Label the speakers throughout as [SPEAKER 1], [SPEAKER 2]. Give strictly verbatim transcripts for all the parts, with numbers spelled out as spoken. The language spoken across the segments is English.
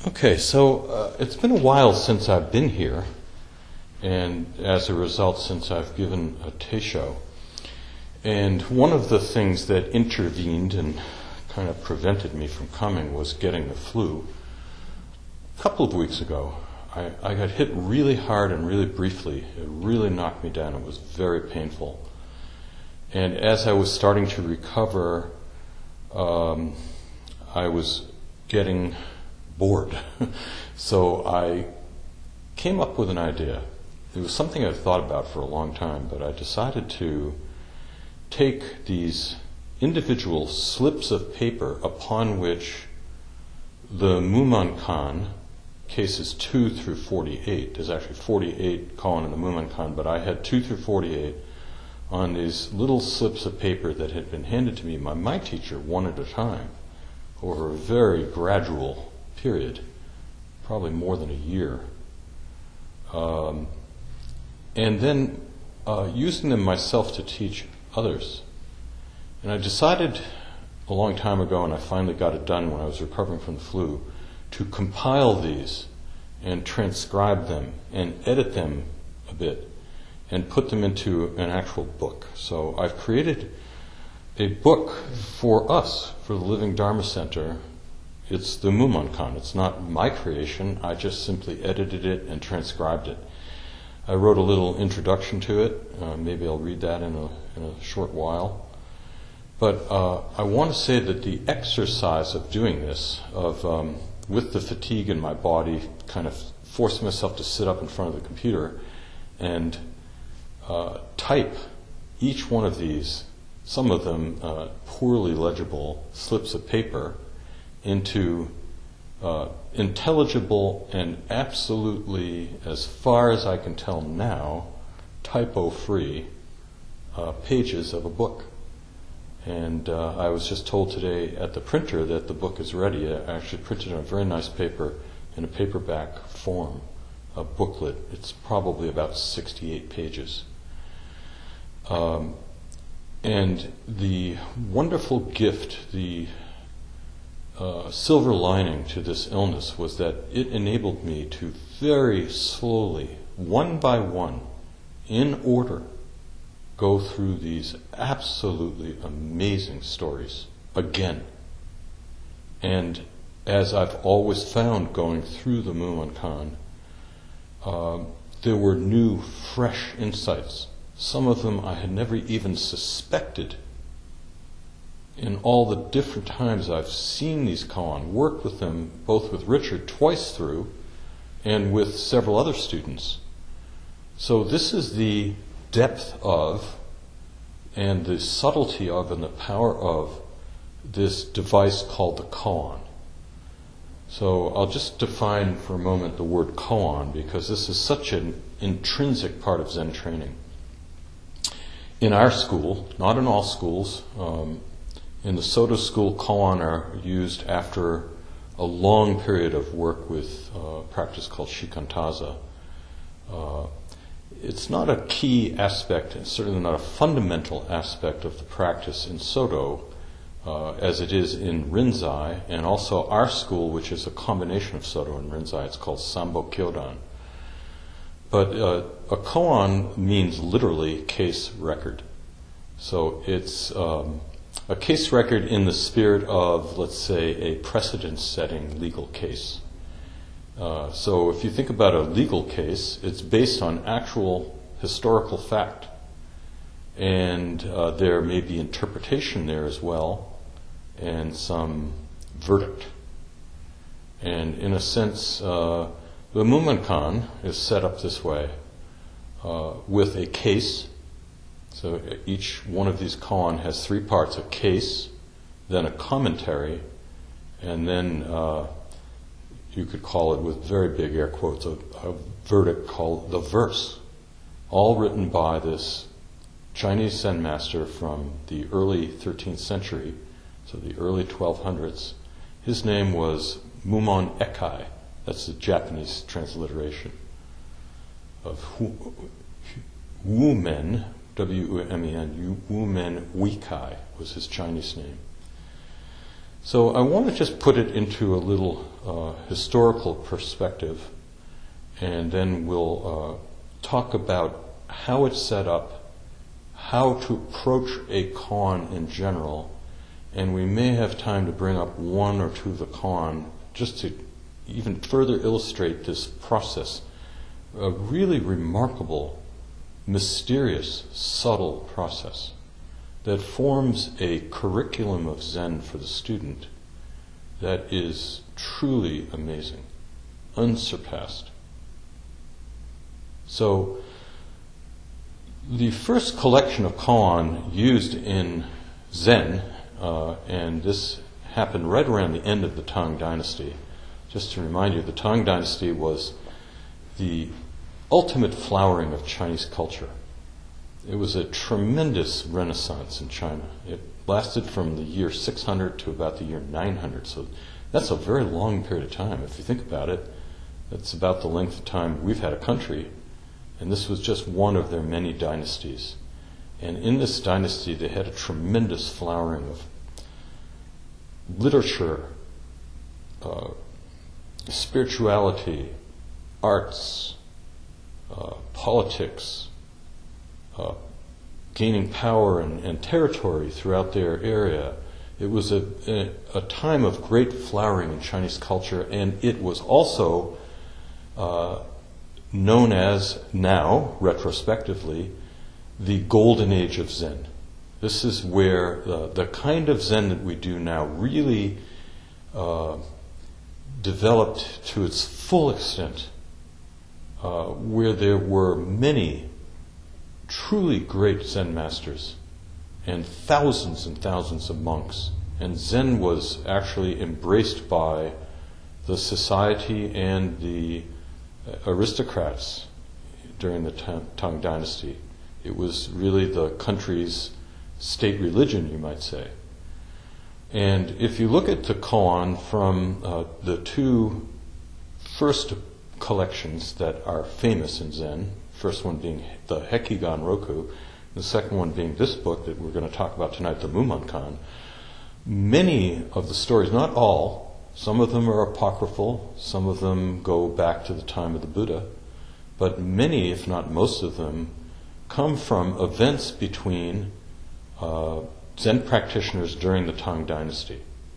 [SPEAKER 1] Okay, so uh, it's been a while since I've been here, and as a result, since I've given a Teisho. And one of the things that intervened and kind of prevented me from coming was getting the flu. A couple of weeks ago, I, I got hit really hard and really briefly. It really knocked me down. It was very painful. And as I was starting to recover, um, I was getting bored. So I came up with an idea. It was something I'd thought about for a long time, but I decided to take these individual slips of paper upon which the Mumonkan, cases two through forty-eight, there's actually forty-eight koan in the Mumonkan, but I had two through forty-eight on these little slips of paper that had been handed to me by my teacher one at a time over a very gradual period, probably more than a year. Um, and then uh, using them myself to teach others. And I decided a long time ago, and I finally got it done when I was recovering from the flu, to compile these and transcribe them and edit them a bit and put them into an actual book. So I've created a book for us, for the Living Dharma Center. It's the Mumonkan. It's not my creation. I just simply edited it and transcribed it. I wrote a little introduction to it. Uh, maybe I'll read that in a, in a short while. But uh, I want to say that the exercise of doing this, of um, with the fatigue in my body, kind of forcing myself to sit up in front of the computer and uh, type each one of these, some of them uh, poorly legible slips of paper, into uh, intelligible and absolutely, as far as I can tell now, typo-free uh, pages of a book. And uh, I was just told today at the printer that the book is ready. I actually printed on a very nice paper in a paperback form, a booklet. It's probably about sixty-eight pages. Um, and the wonderful gift, the uh, silver lining to this illness was that it enabled me to very slowly, one by one, in order, go through these absolutely amazing stories again. And as I've always found going through the Mumonkan, uh, there were new, fresh insights. Some of them I had never even suspected. In all the different times I've seen these koan, worked with them, both with Richard twice through, and with several other students. So this is the depth of, and the subtlety of, and the power of this device called the koan. So I'll just define for a moment the word koan, because this is such an intrinsic part of Zen training. In our school, not in all schools, um, in the Soto school, koan are used after a long period of work with uh, a practice called shikantaza. Uh, It's not a key aspect, and certainly not a fundamental aspect of the practice in Soto, uh, as it is in Rinzai, and also our school, which is a combination of Soto and Rinzai. It's called Sambo Kyodan. But uh, a koan means literally case record. So it's um, a case record in the spirit of, let's say, a precedent-setting legal case. Uh, so if you think about a legal case, it's based on actual historical fact. And uh, there may be interpretation there as well, and some verdict. And in a sense, uh, the Mumonkan is set up this way, uh, with a case. So each one of these koan has three parts: a case, then a commentary, and then uh, you could call it, with very big air quotes, a, a verdict called the verse, all written by this Chinese Zen master from the early thirteenth century, so the early twelve hundreds. His name was Mumon Ekai. That's the Japanese transliteration of Wumen, W U M E N, Wumen Weikai was his Chinese name. So I want to just put it into a little uh, historical perspective, and then we'll uh, talk about how it's set up, how to approach a koan in general, and we may have time to bring up one or two of the koan just to even further illustrate this process. A really remarkable, mysterious, subtle process that forms a curriculum of Zen for the student that is truly amazing, unsurpassed. So, the first collection of koan used in Zen, uh, and this happened right around the end of the Tang Dynasty. Just to remind you, the Tang Dynasty was the ultimate flowering of Chinese culture. It was a tremendous renaissance in China. It lasted from the year six hundred to about the year nine hundred, so that's a very long period of time. If you think about it, that's about the length of time we've had a country, and this was just one of their many dynasties. And in this dynasty, they had a tremendous flowering of literature, uh, spirituality, arts, uh, politics, uh, gaining power and, and territory throughout their area. It was a, a, a time of great flowering in Chinese culture, and it was also uh, known as, now, retrospectively, the golden age of Zen. This is where the, the kind of Zen that we do now really uh, developed to its full extent, uh, where there were many truly great Zen masters and thousands and thousands of monks. And Zen was actually embraced by the society and the aristocrats during the Tang Dynasty. It was really the country's state religion, you might say. And if you look at the koan from uh, the two first collections that are famous in Zen, first one being the Hekigan Roku, the second one being this book that we're going to talk about tonight, the Mumonkan, many of the stories, not all, some of them are apocryphal, some of them go back to the time of the Buddha, but many, if not most of them, come from events between uh, Zen practitioners during the Tang Dynasty.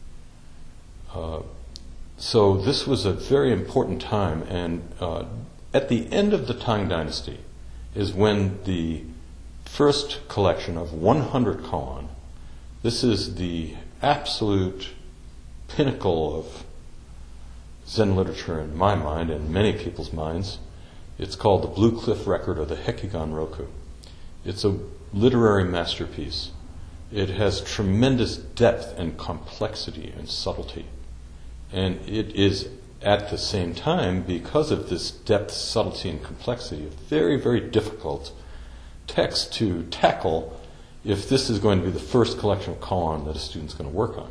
[SPEAKER 1] Uh, so this was a very important time, and uh, at the end of the Tang Dynasty is when the first collection of one hundred koan, this is the absolute pinnacle of Zen literature in my mind and many people's minds. It's called the Blue Cliff Record, or the Hekigan Roku. It's a literary masterpiece. It has tremendous depth and complexity and subtlety. And it is at the same time, because of this depth, subtlety, and complexity, a very, very difficult text to tackle if this is going to be the first collection of koan that a student's going to work on.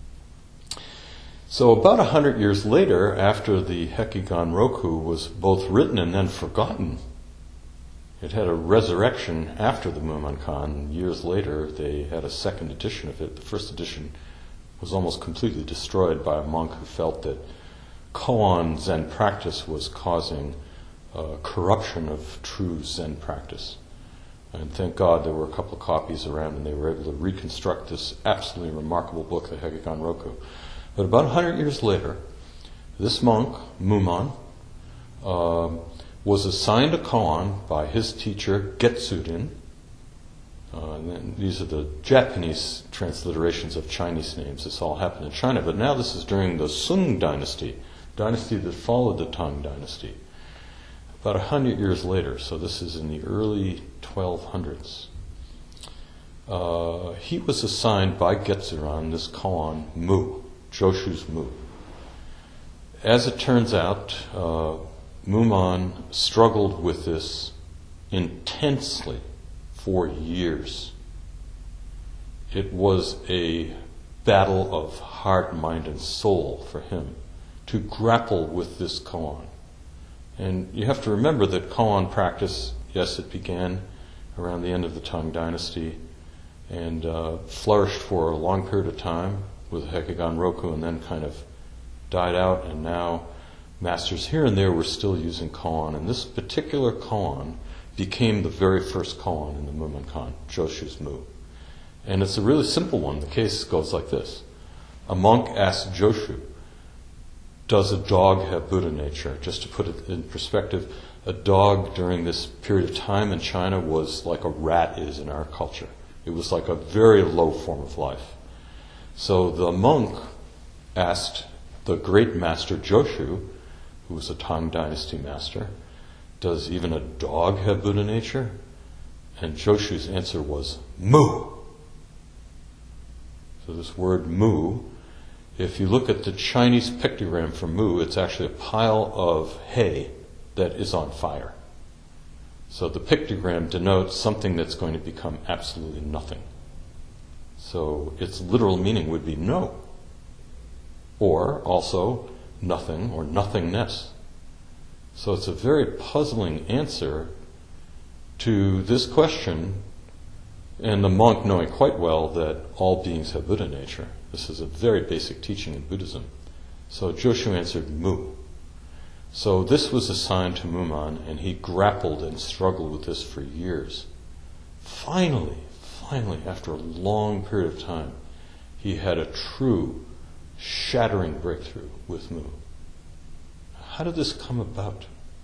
[SPEAKER 1] So about a hundred years later, after the Hekigan Roku was both written and then forgotten, it had a resurrection after the Mumonkan. Years later, they had a second edition of it. The first edition was almost completely destroyed by a monk who felt that koan Zen practice was causing uh, corruption of true Zen practice. And thank God there were a couple of copies around, and they were able to reconstruct this absolutely remarkable book, the Hekigan Roku. But about a hundred years later, this monk, Mumon, uh, was assigned a koan by his teacher, Getsurin. Uh, and then these are the Japanese transliterations of Chinese names. This all happened in China, but now this is during the Sung Dynasty, dynasty that followed the Tang Dynasty. About a hundred years later, so this is in the early twelve hundreds. Uh, he was assigned by Getsurin this koan, Mu, Joshu's Mu. As it turns out, uh, Mumon struggled with this intensely for years. It was a battle of heart, mind, and soul for him to grapple with this koan. And you have to remember that koan practice, yes, it began around the end of the Tang Dynasty and uh, flourished for a long period of time with Hekigan Roku, and then kind of died out, and now masters here and there were still using koan. And this particular koan became the very first koan in the Mumonkan, Joshu's Mu. And it's a really simple one. The case goes like this. A monk asked Joshu, does a dog have Buddha nature? Just to put it in perspective, a dog during this period of time in China was like a rat is in our culture. It was like a very low form of life. So the monk asked the great master Joshu, who was a Tang Dynasty master, does even a dog have Buddha nature? And Joshu's answer was, Mu. So this word Mu, if you look at the Chinese pictogram for Mu, it's actually a pile of hay that is on fire. So the pictogram denotes something that's going to become absolutely nothing. So its literal meaning would be no. Or also nothing or nothingness. So it's a very puzzling answer to this question, and the monk knowing quite well that all beings have Buddha nature. This is a very basic teaching in Buddhism. So Joshu answered Mu. So this was assigned to Muman, and he grappled and struggled with this for years. Finally, finally, after a long period of time, he had a true, shattering breakthrough with Mu. How did this come about?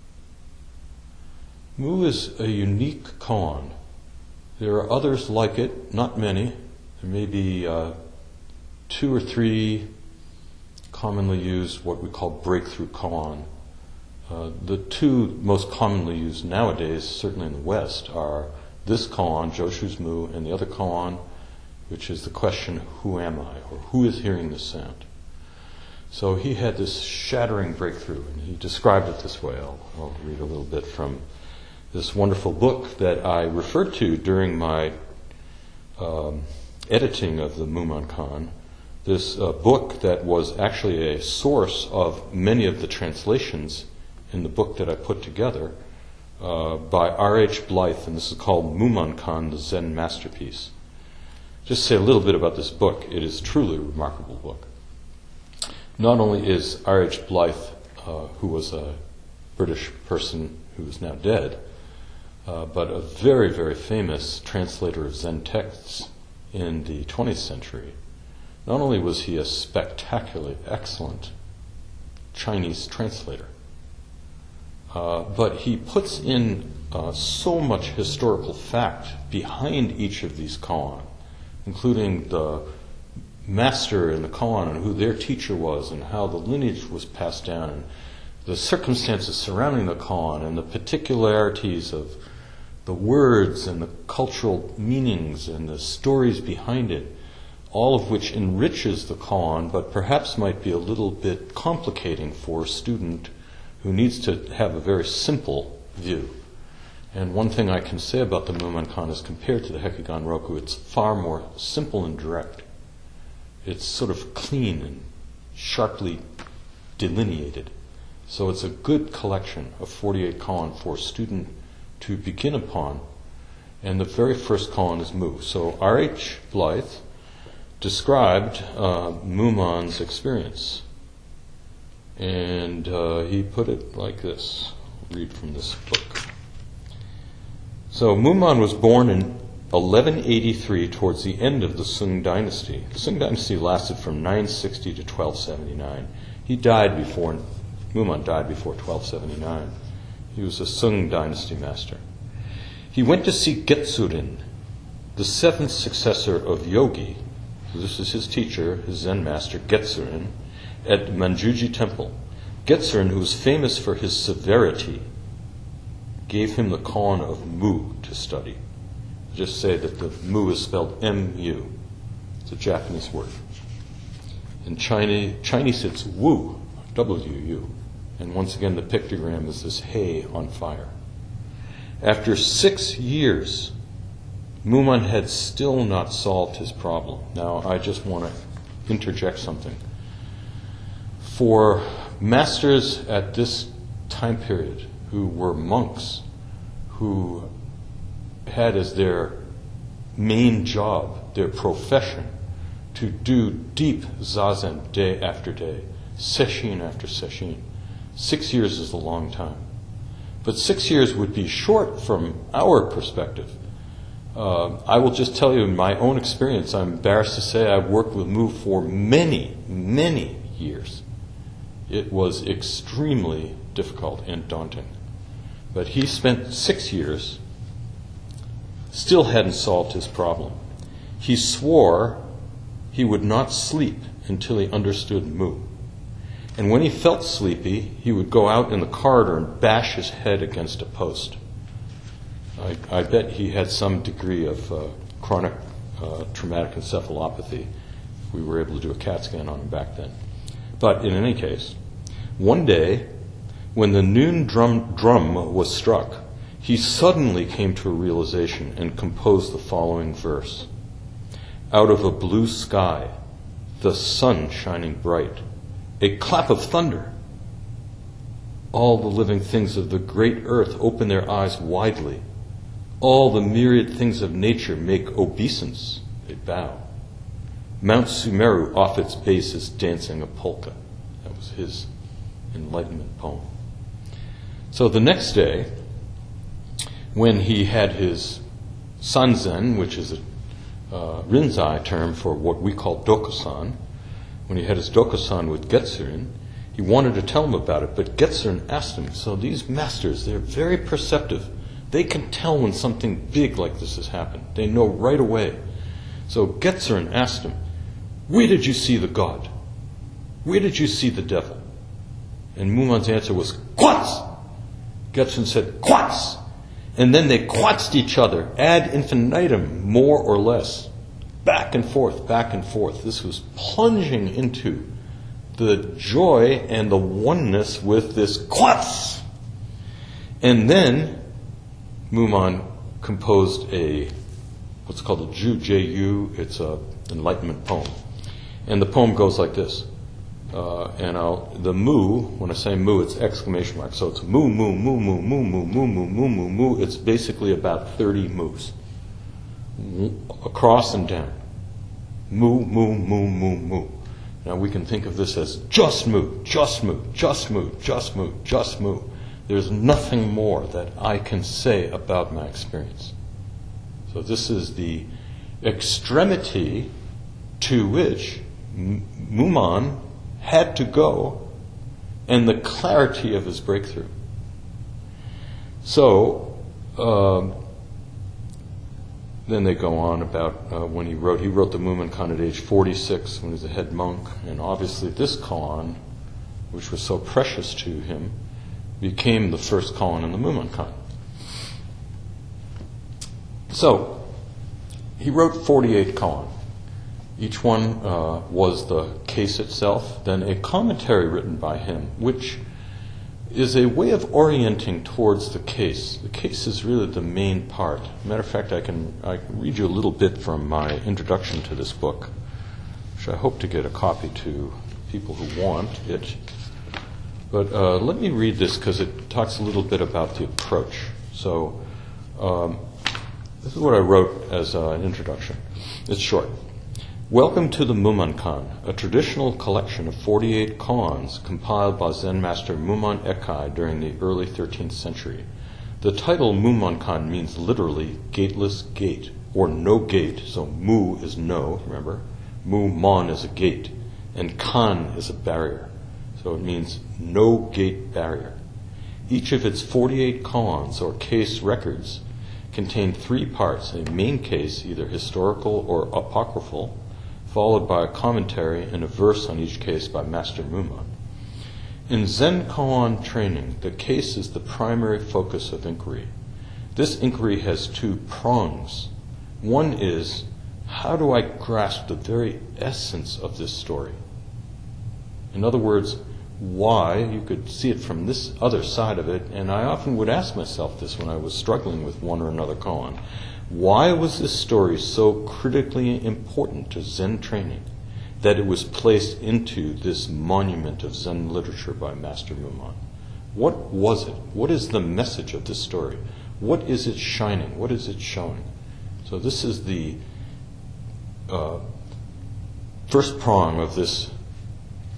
[SPEAKER 1] Mu is a unique koan. There are others like it, not many. There may be uh, two or three commonly used, what we call breakthrough koan. Uh, the two most commonly used nowadays, certainly in the West, are this koan, Joshu's Mu, and the other koan, which is the question, who am I, or who is hearing this sound? So he had this shattering breakthrough, and he described it this way. I'll, I'll read a little bit from this wonderful book that I referred to during my um, editing of the Mumonkan. This uh, book that was actually a source of many of the translations in the book that I put together uh, by R H Blythe, and this is called Mumonkan, the Zen Masterpiece. Just say a little bit about this book. It is truly a remarkable book. Not only is R H Blythe, uh, who was a British person who is now dead, uh, but a very, very famous translator of Zen texts in the twentieth century. Not only was he a spectacularly excellent Chinese translator, uh, but he puts in uh, so much historical fact behind each of these koan, including the master in the koan and who their teacher was and how the lineage was passed down and the circumstances surrounding the koan and the particularities of the words and the cultural meanings and the stories behind it, all of which enriches the koan, but perhaps might be a little bit complicating for a student who needs to have a very simple view. And one thing I can say about the Mumonkan is, compared to the Hekigan Roku, it's far more simple and direct. It's sort of clean and sharply delineated. So it's a good collection of forty-eight koan for a student to begin upon. And the very first koan is Mu. So R H Blythe described uh, Mumon's experience. And uh, he put it like this. I'll read from this book. So Mumon was born in eleven eighty-three, towards the end of the Sung dynasty. The Sung dynasty lasted from nine sixty to twelve seventy-nine. He died before, Mumon died before twelve seventy-nine. He was a Sung dynasty master. He went to see Getsurin, the seventh successor of Yogi. So this is his teacher, his Zen master, Getsurin, at Manjuji Temple. Getsurin, who was famous for his severity, gave him the koan of Mu to study. Just say that the Mu is spelled M U. It's a Japanese word. In Chinese, Chinese it's Wu, W U. And once again, the pictogram is this hay on fire. After six years, Mumon had still not solved his problem. Now, I just want to interject something. For masters at this time period who were monks, who had as their main job, their profession, to do deep zazen day after day, sesshin after sesshin. Six years is a long time. But six years would be short from our perspective. Uh, I will just tell you in my own experience, I'm embarrassed to say I've worked with Mu for many, many years. It was extremely difficult and daunting. But he spent six years, still hadn't solved his problem. He swore he would not sleep until he understood Mu. And when he felt sleepy, he would go out in the corridor and bash his head against a post. I, I bet he had some degree of uh, chronic uh, traumatic encephalopathy. We were able to do a CAT scan on him back then. But in any case, one day, when the noon drum, drum was struck, he suddenly came to a realization and composed the following verse. Out of a blue sky, the sun shining bright, a clap of thunder. All the living things of the great earth open their eyes widely. All the myriad things of nature make obeisance, they bow. Mount Sumeru off its base is dancing a polka. That was his enlightenment poem. So the next day, when he had his sanzen, which is a uh, Rinzai term for what we call dokusan, when he had his dokusan with Getsurin, he wanted to tell him about it, but Getsurin asked him, so these masters, they're very perceptive. They can tell when something big like this has happened. They know right away. So Getsurin asked him, where did you see the god? Where did you see the devil? And Mumon's answer was, Quats! Getsurin said, Quats! And then they quatsed each other, ad infinitum, more or less. Back and forth, back and forth. This was plunging into the joy and the oneness with this quats. And then Mumon composed a, what's called a Ju, J U, it's an enlightenment poem. And the poem goes like this. Uh, and I'll, the mu, when I say mu, it's exclamation mark. So it's mu, mu, mu, mu, mu, mu, mu, mu, mu, mu, mu. It's basically about thirty mus. Across and down. Mu, mu, mu, mu, mu. Now we can think of this as just mu, just mu, just mu, just mu, just mu. There's nothing more that I can say about my experience. So this is the extremity to which Mumon had to go and the clarity of his breakthrough. So, um, then they go on about uh, when he wrote, he wrote the Mumonkan at age forty-six when he was a head monk, and obviously this koan, which was so precious to him, became the first koan in the Mumonkan. So, he wrote forty-eight koan. Each one uh, was the case itself, then a commentary written by him, which is a way of orienting towards the case. The case is really the main part. Matter of fact, I can, I can read you a little bit from my introduction to this book, which I hope to get a copy to people who want it. But uh, let me read this because it talks a little bit about the approach. So um, this is what I wrote as uh, an introduction. It's short. Welcome to the Mumonkan, a traditional collection of forty-eight koans compiled by Zen master Mumon Ekkai during the early thirteenth century. The title Mumonkan means literally gateless gate, or no gate, so mu is no, remember? Mu-mon is a gate, and kan is a barrier. So it means no gate barrier. Each of its forty-eight koans, or case records, contain three parts, a main case, either historical or apocryphal, followed by a commentary and a verse on each case by Master Mumon. In Zen koan training, the case is the primary focus of inquiry. This inquiry has two prongs. One is, how do I grasp the very essence of this story? In other words, why? You could see it from this other side of it, and I often would ask myself this when I was struggling with one or another koan. Why was this story so critically important to Zen training that it was placed into this monument of Zen literature by Master Mumon? What was it? What is the message of this story? What is it shining? What is it showing? So this is the uh, first prong of this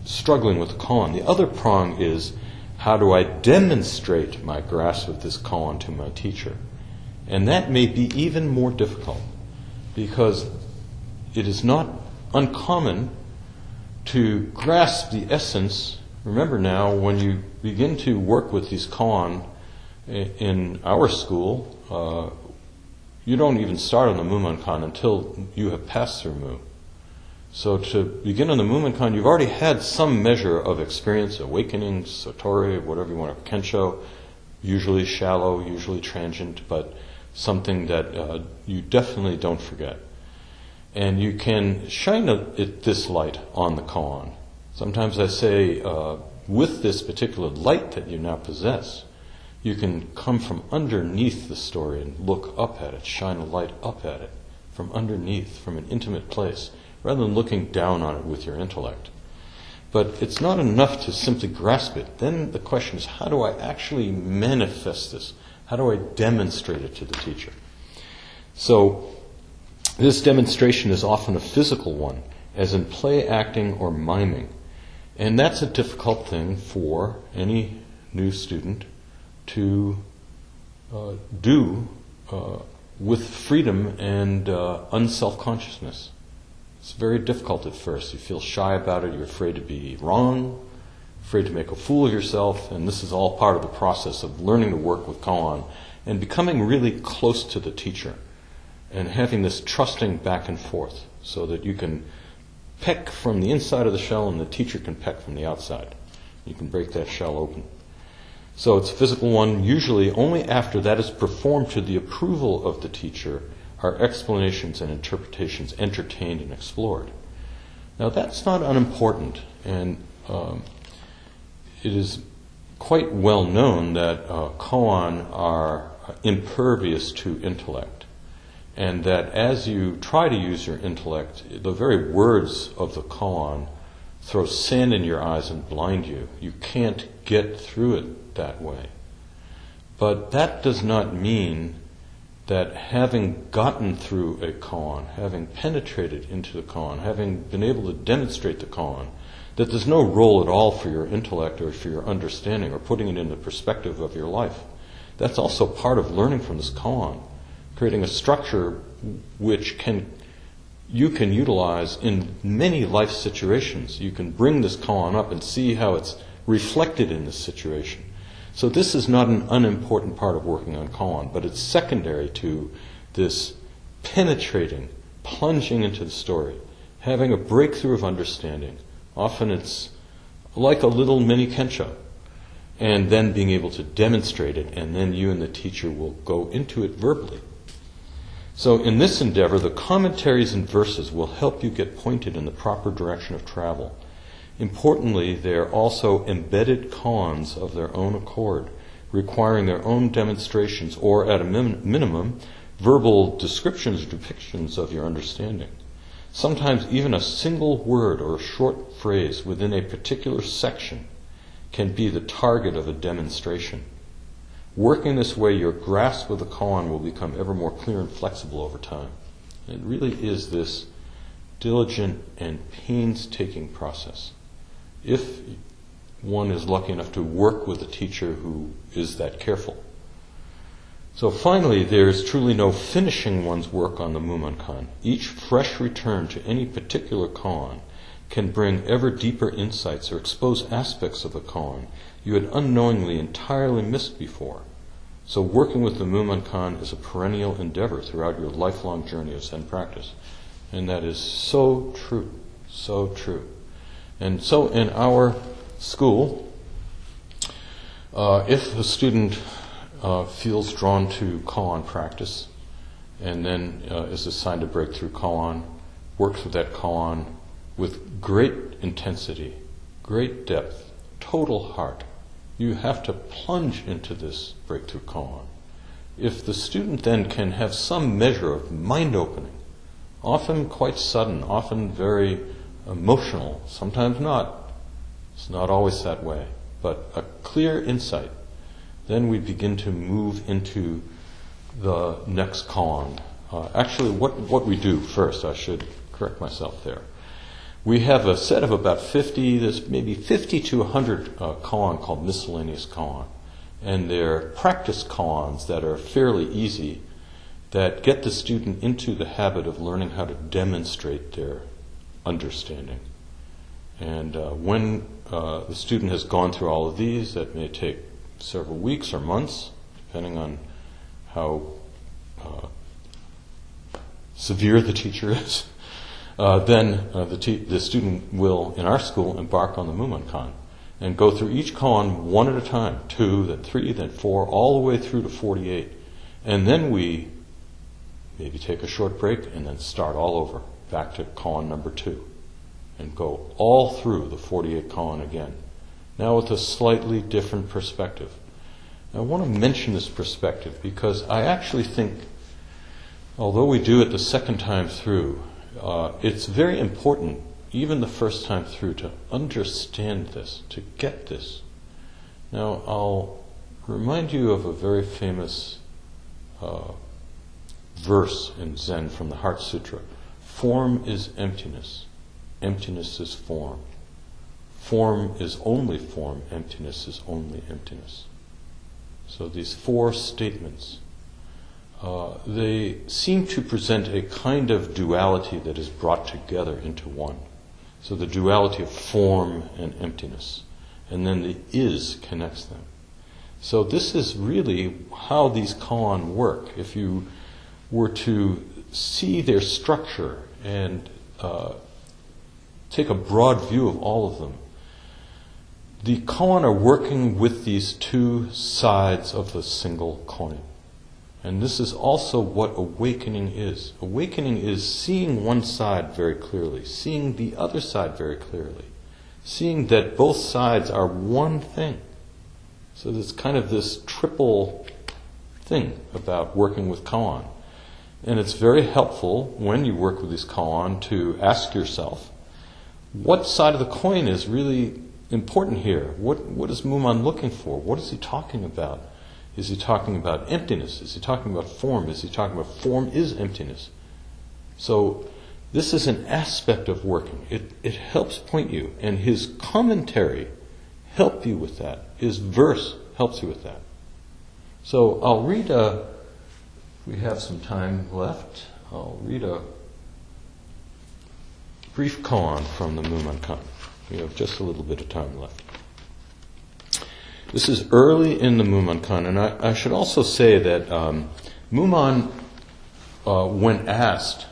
[SPEAKER 1] struggling with the koan. The other prong is, how do I demonstrate my grasp of this koan to my teacher? And that may be even more difficult, because it is not uncommon to grasp the essence. Remember now, when you begin to work with these koan in our school, uh, you don't even start on the Mumonkan until you have passed through Mu. So to begin on the Mumonkan, you've already had some measure of experience, awakening, satori, whatever you want to, kensho, usually shallow, usually transient, but something that uh, you definitely don't forget. And you can shine a, it, this light on the koan. Sometimes I say, uh, with this particular light that you now possess, you can come from underneath the story and look up at it, shine a light up at it, from underneath, from an intimate place, rather than looking down on it with your intellect. But it's not enough to simply grasp it. Then the question is, how do I actually manifest this? How do I demonstrate it to the teacher? So this demonstration is often a physical one, as in play acting or miming. And that's a difficult thing for any new student to uh, do uh, with freedom and uh, unself-consciousness. It's very difficult at first. You feel shy about it, you're afraid to be wrong, afraid to make a fool of yourself, and this is all part of the process of learning to work with koan and becoming really close to the teacher and having this trusting back and forth so that you can peck from the inside of the shell and the teacher can peck from the outside. You can break that shell open. So it's a physical one. Usually only after that is performed to the approval of the teacher are explanations and interpretations entertained and explored. Now that's not unimportant, and um, it is quite well known that uh, koan are impervious to intellect, and that as you try to use your intellect, the very words of the koan throw sand in your eyes and blind you. You can't get through it that way. But that does not mean that having gotten through a koan, having penetrated into the koan, having been able to demonstrate the koan, that there's no role at all for your intellect or for your understanding or putting it in the perspective of your life. That's also part of learning from this koan, creating a structure which can you can utilize in many life situations. You can bring this koan up and see how it's reflected in this situation. So this is not an unimportant part of working on koan, but it's secondary to this penetrating, plunging into the story, having a breakthrough of understanding. Often it's like a little mini kensho, and then being able to demonstrate it, and then you and the teacher will go into it verbally. So in this endeavor, the commentaries and verses will help you get pointed in the proper direction of travel. Importantly, they are also embedded koans of their own accord, requiring their own demonstrations or, at a min- minimum, verbal descriptions or depictions of your understanding. Sometimes even a single word or a short phrase within a particular section can be the target of a demonstration. Working this way, your grasp of the koan will become ever more clear and flexible over time. It really is this diligent and painstaking process, if one is lucky enough to work with a teacher who is that careful. So finally, there is truly no finishing one's work on the Mumonkan. Each fresh return to any particular koan can bring ever deeper insights or expose aspects of the koan you had unknowingly entirely missed before. So working with the Mumonkan is a perennial endeavor throughout your lifelong journey of Zen practice. And that is so true, so true. And so in our school, uh, if a student uh, feels drawn to koan practice and then uh, is assigned a breakthrough koan, works with that koan with great intensity, great depth, total heart, you have to plunge into this breakthrough koan. If the student then can have some measure of mind opening, often quite sudden, often very emotional, sometimes not, it's not always that way, but a clear insight, then we begin to move into the next koan. Uh, actually, what, what we do first, I should correct myself there. We have a set of about fifty, there's maybe fifty to one hundred uh, koan called miscellaneous koan. And they're practice koans that are fairly easy, that get the student into the habit of learning how to demonstrate their understanding. And uh, when uh, the student has gone through all of these, that may take several weeks or months, depending on how uh, severe the teacher is, uh, then uh, the, te- the student will, in our school, embark on the Mumonkan and go through each koan one at a time, two, then three, then four, all the way through to forty-eight. And then we maybe take a short break and then start all over, back to koan number two, and go all through the forty-eight koan again, now with a slightly different perspective. I want to mention this perspective because I actually think, although we do it the second time through, uh, it's very important, even the first time through, to understand this, to get this. Now, I'll remind you of a very famous uh, verse in Zen from the Heart Sutra. Form is emptiness. Emptiness is form. Form is only form. Emptiness is only emptiness. So these four statements, uh, they seem to present a kind of duality that is brought together into one. So the duality of form and emptiness. And then the is connects them. So this is really how these koan work. If you were to see their structure and uh, take a broad view of all of them, the koan are working with these two sides of the single coin. And this is also what awakening is. Awakening is seeing one side very clearly, seeing the other side very clearly, seeing that both sides are one thing. So there's kind of this triple thing about working with koan. And it's very helpful when you work with these koan to ask yourself, what side of the coin is really important here? What what is Mumon looking for? What is he talking about? Is he talking about emptiness? Is he talking about form? Is he talking about form is emptiness? So this is an aspect of working. It it helps point you, and his commentary help you with that. His verse helps you with that. So I'll read a, if we have some time left, I'll read a brief koan from the Mumonkan. We have just a little bit of time left. This is early in the Mumonkan, and I, I should also say that um, Mumon, uh, when asked,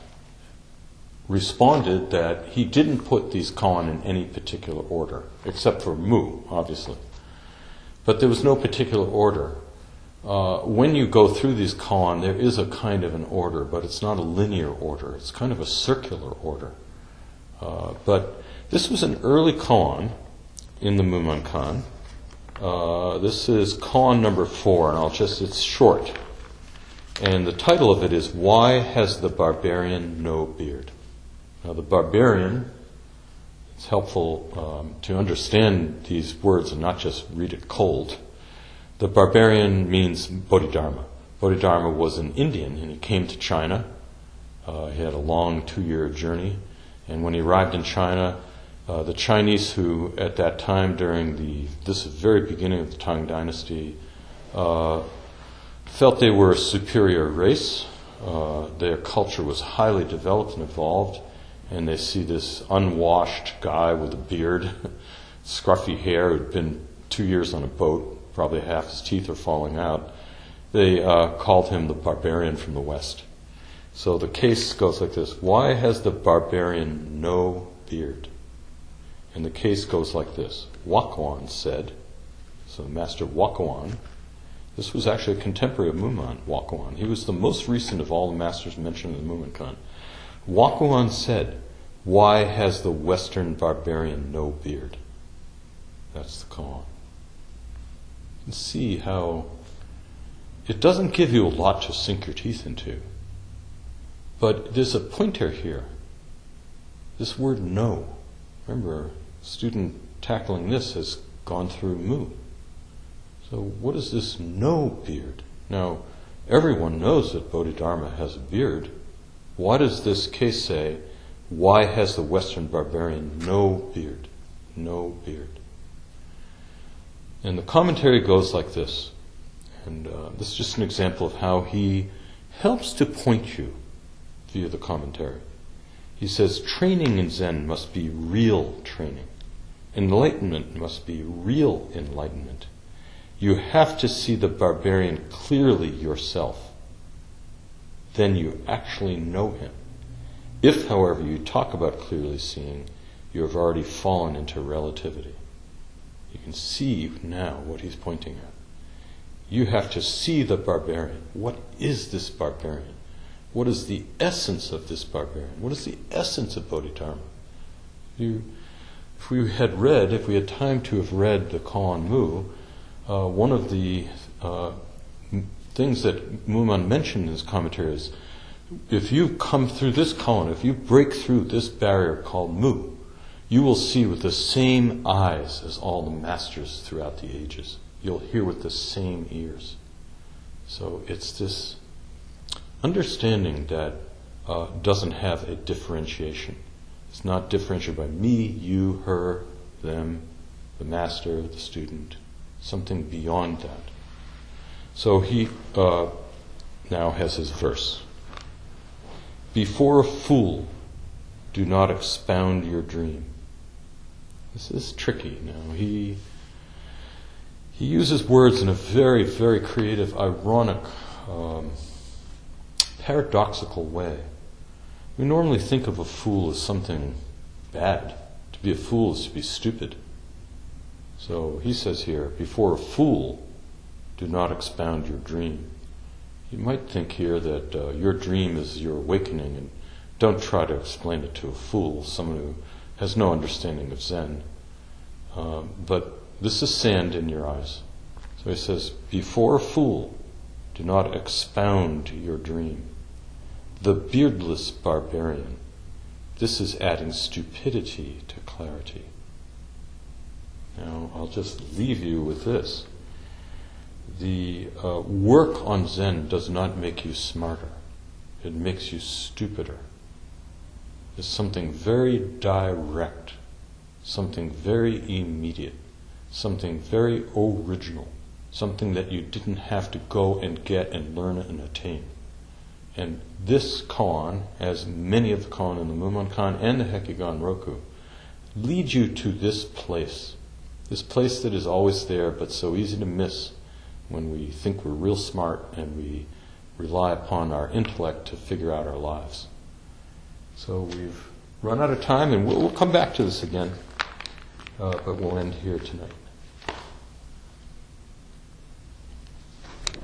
[SPEAKER 1] responded that he didn't put these koan in any particular order, except for Mu, obviously. But there was no particular order. Uh, when you go through these koan, there is a kind of an order, but it's not a linear order. It's kind of a circular order. Uh, but this was an early koan in the Mumonkan. Uh, this is koan number four, and I'll just, it's short. And the title of it is, Why Has the Barbarian No Beard? Now the barbarian, it's helpful um, to understand these words and not just read it cold. The barbarian means Bodhidharma. Bodhidharma was an Indian, and he came to China. Uh, he had a long two-year journey. And when he arrived in China, uh, the Chinese who at that time during the, this very beginning of the Tang Dynasty, uh, felt they were a superior race. Uh, their culture was highly developed and evolved, and they see this unwashed guy with a beard, scruffy hair, who'd been two years on a boat, probably half his teeth are falling out. They uh, called him the barbarian from the West. So the case goes like this. Why has the barbarian no beard? And the case goes like this. Wakuan said, so Master Wakuan, this was actually a contemporary of Mumon, Wakuan. He was the most recent of all the masters mentioned in the Mumonkan. Wakuan said, why has the Western barbarian no beard? That's the koan. And see how it doesn't give you a lot to sink your teeth into. But there's a pointer here. This word no. Remember, a student tackling this has gone through Mu. So what is this no beard? Now, everyone knows that Bodhidharma has a beard. Why does this case say, why has the Western barbarian no beard? No beard. And the commentary goes like this. And uh, this is just an example of how he helps to point you via the commentary. He says, training in Zen must be real training. Enlightenment must be real enlightenment. You have to see the barbarian clearly yourself. Then you actually know him. If, however, you talk about clearly seeing, you have already fallen into relativity. You can see now what he's pointing at. You have to see the barbarian. What is this barbarian? What is the essence of this barbarian? What is the essence of Bodhidharma? You, if we had read, if we had time to have read the Koan Mu, uh, one of the uh, m- things that Muman mentioned in his commentary is, if you come through this koan, if you break through this barrier called Mu, you will see with the same eyes as all the masters throughout the ages. You'll hear with the same ears. So it's this understanding that uh, doesn't have a differentiation. It's not differentiated by me, you, her, them, the master, the student, something beyond that. So he uh, now has his verse. Before a fool, do not expound your dream. This is tricky now. He he uses words in a very, very creative, ironic, um, paradoxical way. We normally think of a fool as something bad. To be a fool is to be stupid. So he says here, before a fool, do not expound your dream. You might think here that uh, your dream is your awakening, and don't try to explain it to a fool, someone who has no understanding of Zen. Um, but this is sand in your eyes. So he says, before a fool, do not expound your dream. The beardless barbarian. This is adding stupidity to clarity. Now, I'll just leave you with this. The uh, work on Zen does not make you smarter. It makes you stupider. It's something very direct, something very immediate, something very original, something that you didn't have to go and get and learn and attain. And this koan, as many of the koan in the Mumonkan and the Hekigan Roku, lead you to this place, this place that is always there but so easy to miss when we think we're real smart and we rely upon our intellect to figure out our lives. So we've run out of time, and we'll, we'll come back to this again, uh, but we'll end here tonight.